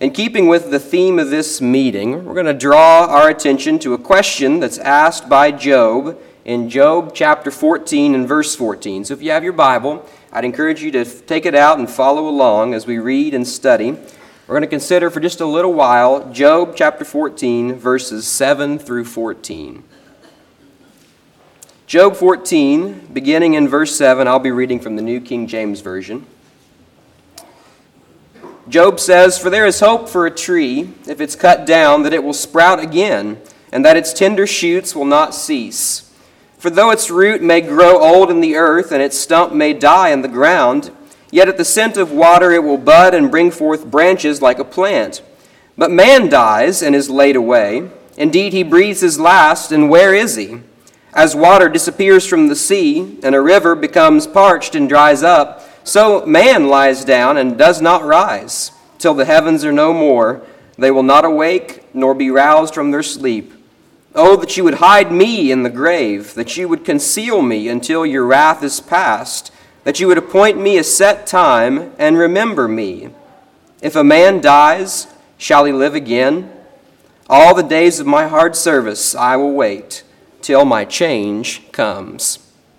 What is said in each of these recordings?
In keeping with the theme of this meeting, we're going to draw our attention to a question that's asked by Job in Job chapter 14 and verse 14. So if you have your Bible, I'd encourage you to take it out and follow along as we read and study. We're going to consider for just a little while Job chapter 14, verses 7 through 14. Job 14, beginning in verse 7, I'll be reading from the New King James Version. Job says, "For there is hope for a tree, if it's cut down, that it will sprout again, and that its tender shoots will not cease. For though its root may grow old in the earth, and its stump may die in the ground, yet at the scent of water it will bud and bring forth branches like a plant. But man dies and is laid away. Indeed, he breathes his last, and where is he? As water disappears from the sea, and a river becomes parched and dries up, so man lies down and does not rise. Till the heavens are no more, they will not awake nor be roused from their sleep. Oh, that you would hide me in the grave, that you would conceal me until your wrath is past, that you would appoint me a set time and remember me. If a man dies, shall he live again? All the days of my hard service I will wait, till my change comes."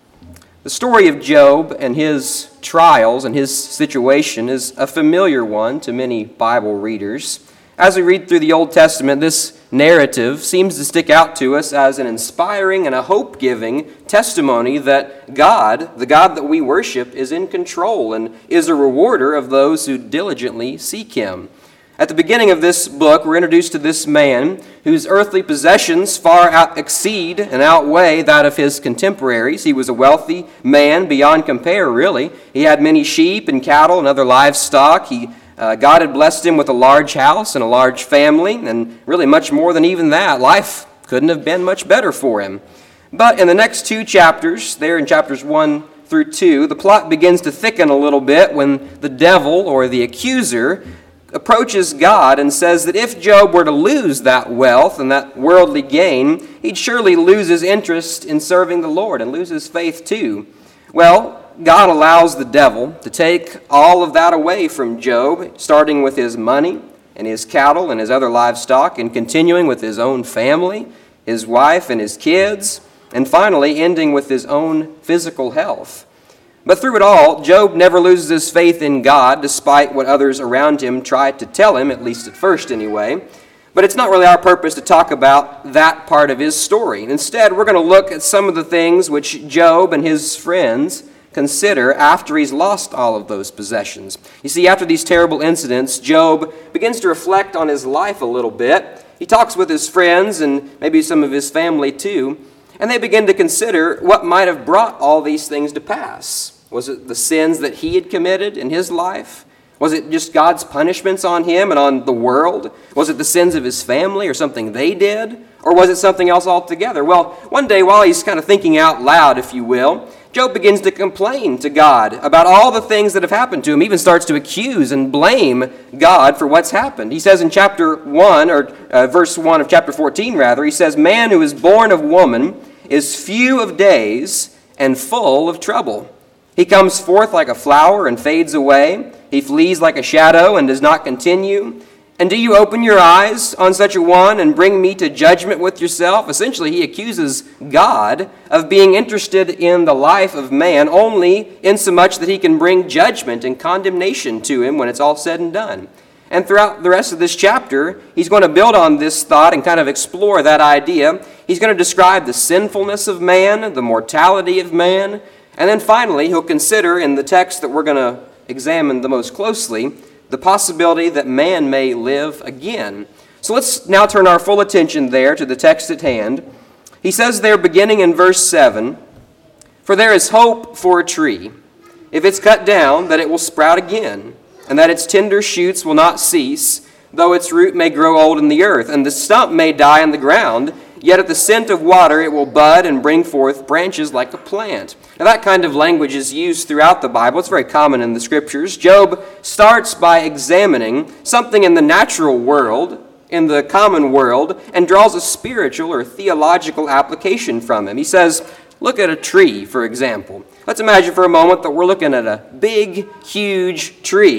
The story of Job and his trials and his situation is a familiar one to many Bible readers. As we read through the Old Testament, this narrative seems to stick out to us as an inspiring and a hope-giving testimony that God, the God that we worship, is in control and is a rewarder of those who diligently seek Him. At the beginning of this book, we're introduced to this man whose earthly possessions far exceed and outweigh that of his contemporaries. He was a wealthy man beyond compare, really. He had many sheep and cattle and other livestock. God had blessed him with a large house and a large family, and really much more than even that. Life couldn't have been much better for him. But in the next two chapters, there in chapters 1 through 2, the plot begins to thicken a little bit when the devil, or the accuser, approaches God and says that if Job were to lose that wealth and that worldly gain, he'd surely lose his interest in serving the Lord and lose his faith too. Well, God allows the devil to take all of that away from Job, starting with his money and his cattle and his other livestock, and continuing with his own family, his wife and his kids, and finally ending with his own physical health. But through it all, Job never loses his faith in God, despite what others around him try to tell him, at least at first anyway. But it's not really our purpose to talk about that part of his story. Instead, we're going to look at some of the things which Job and his friends consider after he's lost all of those possessions. You see, after these terrible incidents, Job begins to reflect on his life a little bit. He talks with his friends and maybe some of his family too, and they begin to consider what might have brought all these things to pass. Was it the sins that he had committed in his life? Was it just God's punishments on him and on the world? Was it the sins of his family or something they did? Or was it something else altogether? Well, one day while he's kind of thinking out loud, if you will, Job begins to complain to God about all the things that have happened to him. He even starts to accuse and blame God for what's happened. He says in chapter 1, or verse 1 of chapter 14 rather, he says, "Man who is born of woman is few of days and full of trouble. He comes forth like a flower and fades away. He flees like a shadow and does not continue. And do you open your eyes on such a one and bring me to judgment with yourself?" Essentially, he accuses God of being interested in the life of man only insomuch that he can bring judgment and condemnation to him when it's all said and done. And throughout the rest of this chapter, he's going to build on this thought and kind of explore that idea. He's going to describe the sinfulness of man, the mortality of man, and then finally, he'll consider in the text that we're going to examine the most closely, the possibility that man may live again. So let's now turn our full attention there to the text at hand. He says there, beginning in verse 7, "For there is hope for a tree. If it's cut down, that it will sprout again, and that its tender shoots will not cease, though its root may grow old in the earth, and the stump may die in the ground, yet at the scent of water it will bud and bring forth branches like a plant." Now that kind of language is used throughout the Bible. It's very common in the Scriptures. Job starts by examining something in the natural world, in the common world, and draws a spiritual or theological application from him. He says, look at a tree, for example. Let's imagine for a moment that we're looking at a big, huge tree,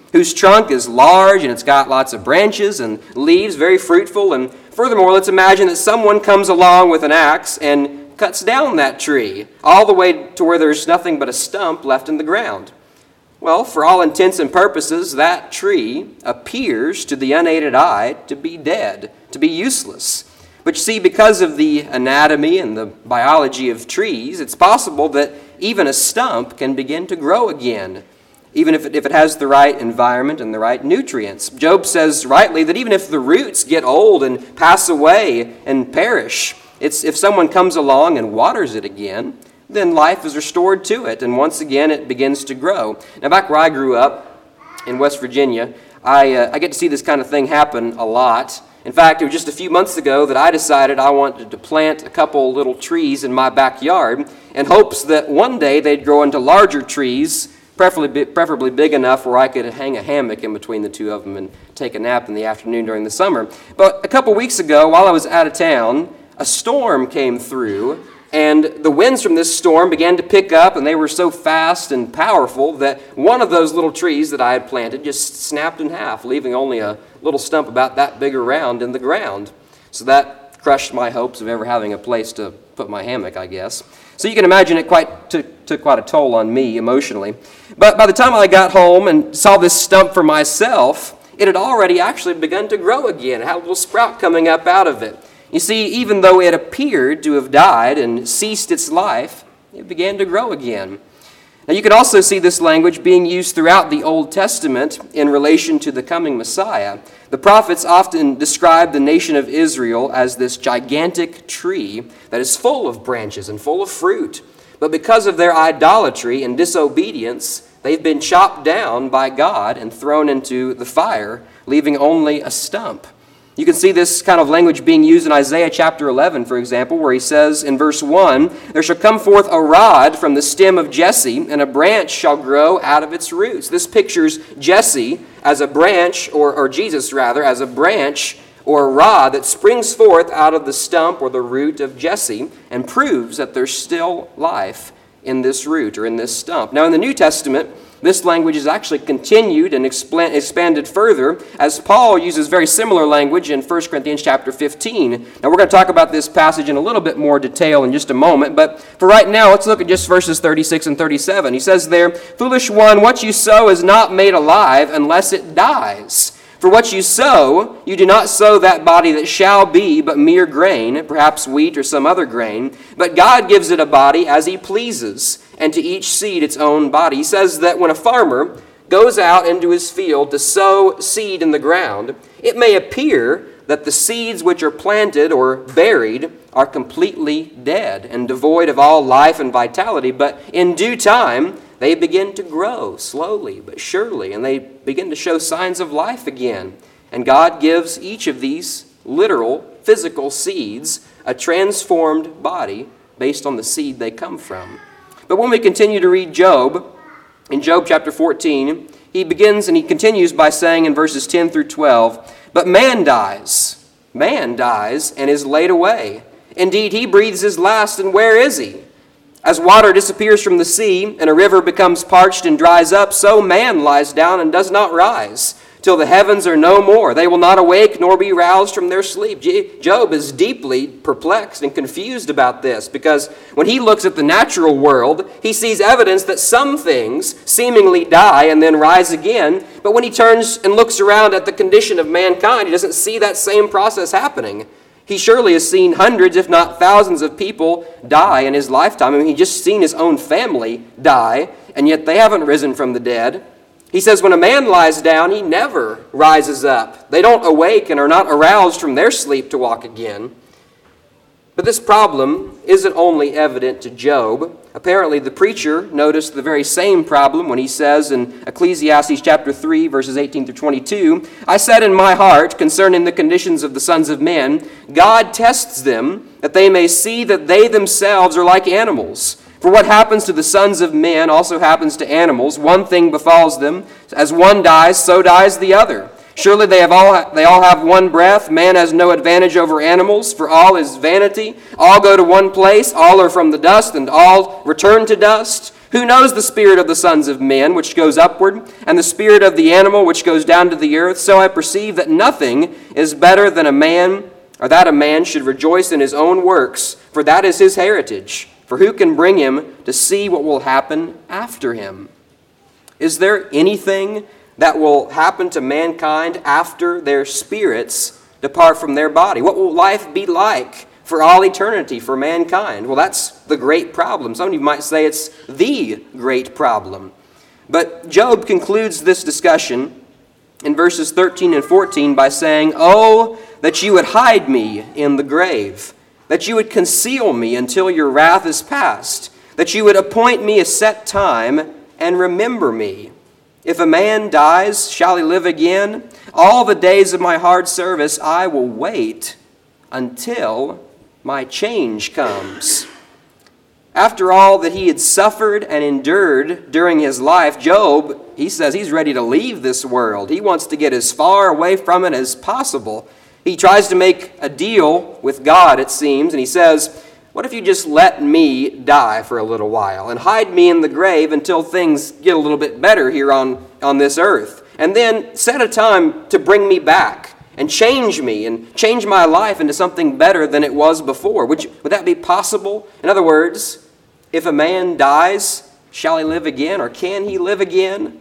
whose trunk is large and it's got lots of branches and leaves, very fruitful. And furthermore, let's imagine that someone comes along with an axe and cuts down that tree all the way to where there's nothing but a stump left in the ground. Well, for all intents and purposes, that tree appears to the unaided eye to be dead, to be useless. But you see, because of the anatomy and the biology of trees, it's possible that even a stump can begin to grow again, even if it has the right environment and the right nutrients. Job says rightly that even if the roots get old and pass away and perish, if someone comes along and waters it again, then life is restored to it, and once again it begins to grow. Now, back where I grew up in West Virginia, I get to see this kind of thing happen a lot. In fact, it was just a few months ago that I decided I wanted to plant a couple little trees in my backyard in hopes that one day they'd grow into larger trees, preferably big enough where I could hang a hammock in between the two of them and take a nap in the afternoon during the summer. But a couple weeks ago, while I was out of town, a storm came through, and the winds from this storm began to pick up, and they were so fast and powerful that one of those little trees that I had planted just snapped in half, leaving only a little stump about that big around in the ground. So that crushed my hopes of ever having a place to put my hammock, I guess. So you can imagine it took quite a toll on me emotionally. But by the time I got home and saw this stump for myself, it had already actually begun to grow again. It had a little sprout coming up out of it. You see, even though it appeared to have died and ceased its life, it began to grow again. Now, you can also see this language being used throughout the Old Testament in relation to the coming Messiah. The prophets often describe the nation of Israel as this gigantic tree that is full of branches and full of fruit. But because of their idolatry and disobedience, they've been chopped down by God and thrown into the fire, leaving only a stump. You can see this kind of language being used in Isaiah chapter 11, for example, where he says in verse 1, "There shall come forth a rod from the stem of Jesse, and a branch shall grow out of its roots." This pictures Jesse as a branch, or Jesus rather, as a branch or a rod that springs forth out of the stump or the root of Jesse and proves that there's still life in this root or in this stump. Now in the New Testament, this language is actually continued and expanded further as Paul uses very similar language in 1 Corinthians chapter 15. Now we're going to talk about this passage in a little bit more detail in just a moment, but for right now, let's look at just verses 36 and 37. He says there, "Foolish one, what you sow is not made alive unless it dies. For what you sow, you do not sow that body that shall be, but mere grain, perhaps wheat or some other grain. But God gives it a body as he pleases, and to each seed its own body." He says that when a farmer goes out into his field to sow seed in the ground, it may appear that the seeds which are planted or buried are completely dead and devoid of all life and vitality, but in due time, they begin to grow slowly but surely, and they begin to show signs of life again. And God gives each of these literal, physical seeds a transformed body based on the seed they come from. But when we continue to read Job, in Job chapter 14, he begins and he continues by saying in verses 10 through 12, "But man dies and is laid away. Indeed, he breathes his last, and where is he? As water disappears from the sea, and a river becomes parched and dries up, so man lies down and does not rise, till the heavens are no more. They will not awake nor be roused from their sleep." Job is deeply perplexed and confused about this, because when he looks at the natural world, he sees evidence that some things seemingly die and then rise again. But when he turns and looks around at the condition of mankind, he doesn't see that same process happening. He surely has seen hundreds, if not thousands, of people die in his lifetime. I mean, he's just seen his own family die, and yet they haven't risen from the dead. He says when a man lies down, he never rises up. They don't awake and are not aroused from their sleep to walk again. But this problem isn't only evident to Job. Apparently, the preacher noticed the very same problem when he says in Ecclesiastes chapter 3, verses 18 through 22, "I said in my heart concerning the conditions of the sons of men, God tests them, that they may see that they themselves are like animals. For what happens to the sons of men also happens to animals. One thing befalls them. As one dies, so dies the other. Surely they all have one breath. Man has no advantage over animals, for all is vanity. All go to one place. All are from the dust, and all return to dust. Who knows the spirit of the sons of men, which goes upward, and the spirit of the animal, which goes down to the earth? So I perceive that nothing is better than a man should rejoice in his own works, for that is his heritage. For who can bring him to see what will happen after him? Is there anything that will happen to mankind after their spirits depart from their body? What will life be like for all eternity for mankind? Well, that's the great problem. Some of you might say it's the great problem. But Job concludes this discussion in verses 13 and 14 by saying, "Oh, that you would hide me in the grave, that you would conceal me until your wrath is past, that you would appoint me a set time and remember me. If a man dies, shall he live again? All the days of my hard service I will wait until my change comes." After all that he had suffered and endured during his life, Job, he says he's ready to leave this world. He wants to get as far away from it as possible. He tries to make a deal with God, it seems, and he says, "What if you just let me die for a little while and hide me in the grave until things get a little bit better here on this earth? And then set a time to bring me back and change me and change my life into something better than it was before." Would that be possible? In other words, if a man dies, shall he live again, or can he live again?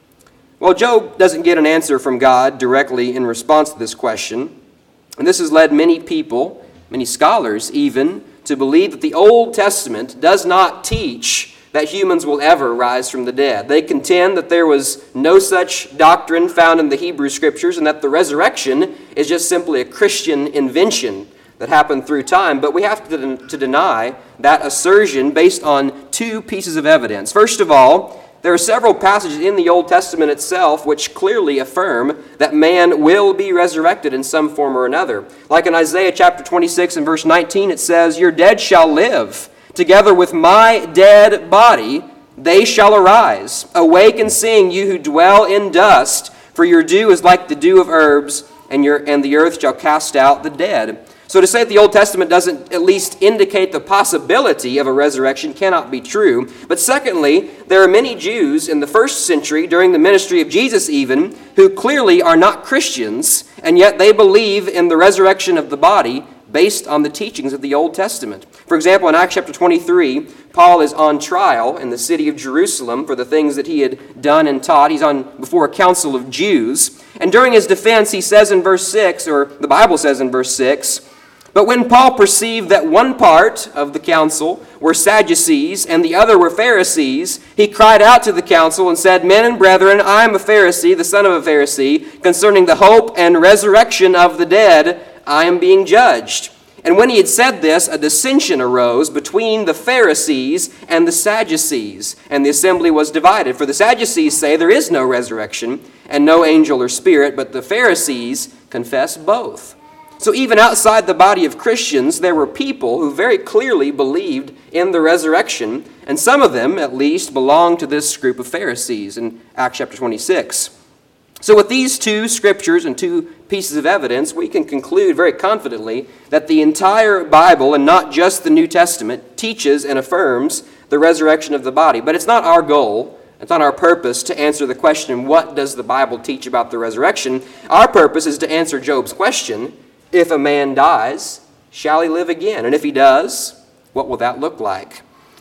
Well, Job doesn't get an answer from God directly in response to this question. And this has led many people, many scholars even, to believe that the Old Testament does not teach that humans will ever rise from the dead. They contend that there was no such doctrine found in the Hebrew Scriptures and that the resurrection is just simply a Christian invention that happened through time. But we have to deny that assertion based on two pieces of evidence. First of all, there are several passages in the Old Testament itself which clearly affirm that man will be resurrected in some form or another. Like in Isaiah chapter 26 and verse 19, it says, "Your dead shall live. Together with my dead body, they shall arise. Awake and sing, you who dwell in dust, for your dew is like the dew of herbs, and the earth shall cast out the dead." So to say that the Old Testament doesn't at least indicate the possibility of a resurrection cannot be true. But secondly, there are many Jews in the first century, during the ministry of Jesus even, who clearly are not Christians, and yet they believe in the resurrection of the body based on the teachings of the Old Testament. For example, in Acts chapter 23, Paul is on trial in the city of Jerusalem for the things that he had done and taught. He's before a council of Jews. And during his defense, he says in verse 6, or the Bible says in verse 6, "But when Paul perceived that one part of the council were Sadducees and the other were Pharisees, he cried out to the council and said, 'Men and brethren, I am a Pharisee, the son of a Pharisee. Concerning the hope and resurrection of the dead, I am being judged.' And when he had said this, a dissension arose between the Pharisees and the Sadducees, and the assembly was divided. For the Sadducees say there is no resurrection and no angel or spirit, but the Pharisees confess both." So even outside the body of Christians, there were people who very clearly believed in the resurrection, and some of them, at least, belonged to this group of Pharisees in Acts chapter 26. So with these two scriptures and two pieces of evidence, we can conclude very confidently that the entire Bible, and not just the New Testament, teaches and affirms the resurrection of the body. But it's not our goal, it's not our purpose to answer the question, what does the Bible teach about the resurrection? Our purpose is to answer Job's question, if a man dies, shall he live again? And if he does, what will that look like?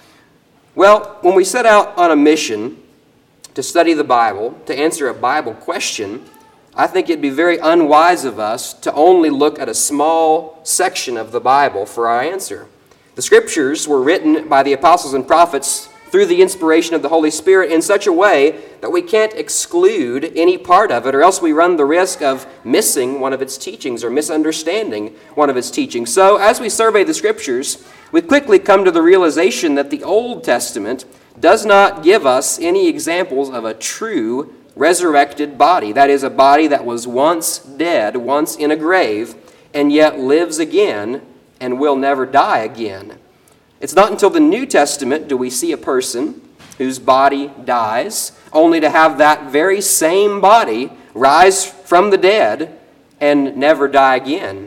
Well, when we set out on a mission to study the Bible, to answer a Bible question, I think it'd be very unwise of us to only look at a small section of the Bible for our answer. The Scriptures were written by the apostles and prophets through the inspiration of the Holy Spirit in such a way that we can't exclude any part of it, or else we run the risk of missing one of its teachings or misunderstanding one of its teachings. So as we survey the Scriptures, we quickly come to the realization that the Old Testament does not give us any examples of a true resurrected body. That is, a body that was once dead, once in a grave, and yet lives again and will never die again. It's not until the New Testament do we see a person whose body dies, only to have that very same body rise from the dead and never die again.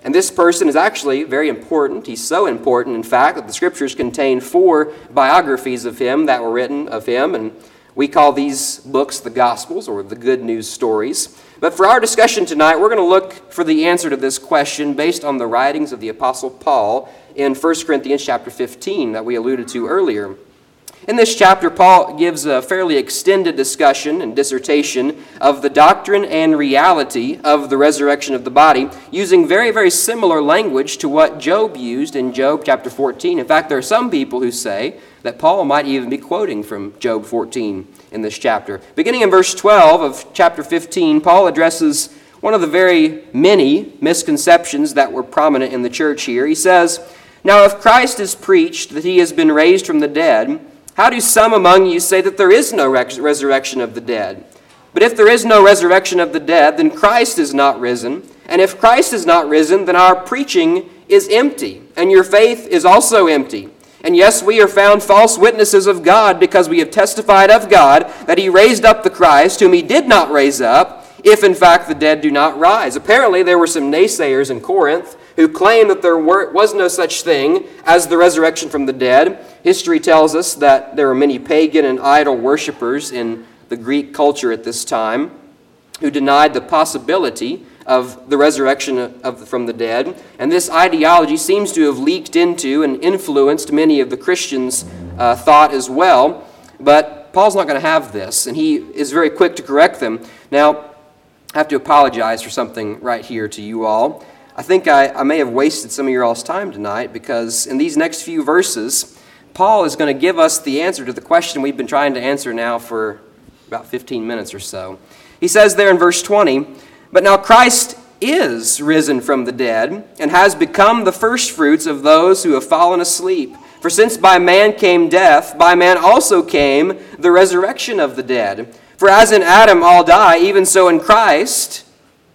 And this person is actually very important. He's so important, in fact, that the Scriptures contain 4 biographies of him that were written of him, and we call these books the Gospels, or the Good News stories. But for our discussion tonight, we're going to look for the answer to this question based on the writings of the Apostle Paul in 1 Corinthians chapter 15 that we alluded to earlier. In this chapter, Paul gives a fairly extended discussion and dissertation of the doctrine and reality of the resurrection of the body, using very, very similar language to what Job used in Job chapter 14. In fact, there are some people who say that Paul might even be quoting from Job 14 in this chapter. Beginning in verse 12 of chapter 15, Paul addresses one of the very many misconceptions that were prominent in the church here. He says, "Now if Christ is preached that he has been raised from the dead, how do some among you say that there is no resurrection of the dead? But if there is no resurrection of the dead, then Christ is not risen. And if Christ is not risen, then our preaching is empty, and your faith is also empty. And yes, we are found false witnesses of God, because we have testified of God that he raised up the Christ, whom he did not raise up, if in fact the dead do not rise." Apparently there were some naysayers in Corinth who claimed that there was no such thing as the resurrection from the dead. History tells us that there were many pagan and idol worshippers in the Greek culture at this time who denied the possibility of the resurrection from the dead. And this ideology seems to have leaked into and influenced many of the Christians' thought as well. But Paul's not going to have this, and he is very quick to correct them. Now, I have to apologize for something right here to you all. I think I may have wasted some of your all's time tonight, because in these next few verses, Paul is going to give us the answer to the question we've been trying to answer now for about 15 minutes or so. He says there in verse 20, "But now Christ is risen from the dead, and has become the firstfruits of those who have fallen asleep. For since by man came death, by man also came the resurrection of the dead. For as in Adam all die, even so in Christ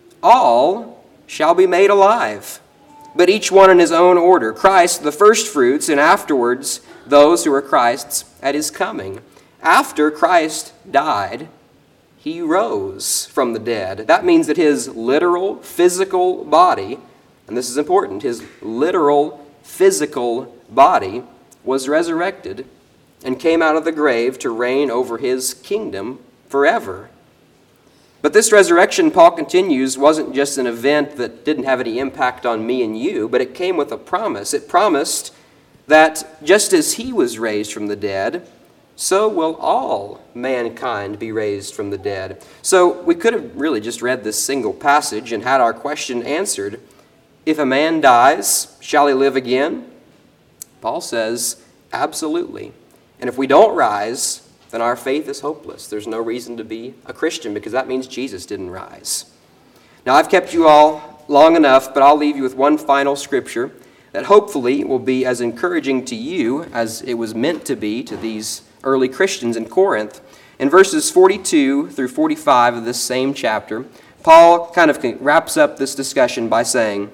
all shall be made alive, but each one in his own order. Christ the firstfruits, and afterwards those who are Christ's at his coming." After Christ died, he rose from the dead. That means that his literal physical body, and this is important, his literal physical body was resurrected and came out of the grave to reign over his kingdom forever. But this resurrection, Paul continues, wasn't just an event that didn't have any impact on me and you, but it came with a promise. It promised that just as he was raised from the dead, so will all mankind be raised from the dead. So we could have really just read this single passage and had our question answered. If a man dies, shall he live again? Paul says, absolutely. And if we don't rise, then our faith is hopeless. There's no reason to be a Christian, because that means Jesus didn't rise. Now, I've kept you all long enough, but I'll leave you with one final scripture that hopefully will be as encouraging to you as it was meant to be to these early Christians in Corinth. In verses 42 through 45 of this same chapter, Paul kind of wraps up this discussion by saying,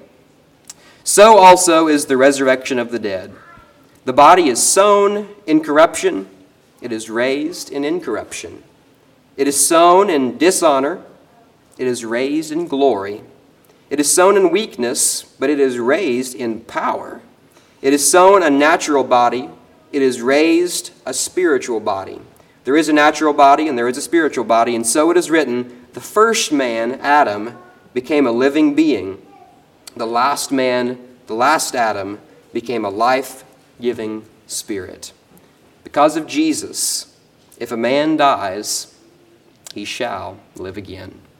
"So also is the resurrection of the dead. The body is sown in corruption, it is raised in incorruption. It is sown in dishonor, it is raised in glory. It is sown in weakness, but it is raised in power. It is sown a natural body, it is raised a spiritual body. There is a natural body and there is a spiritual body, and so it is written, the first man, Adam, became a living being. The last man, the last Adam, became a life-giving spirit." Because of Jesus, if a man dies, he shall live again.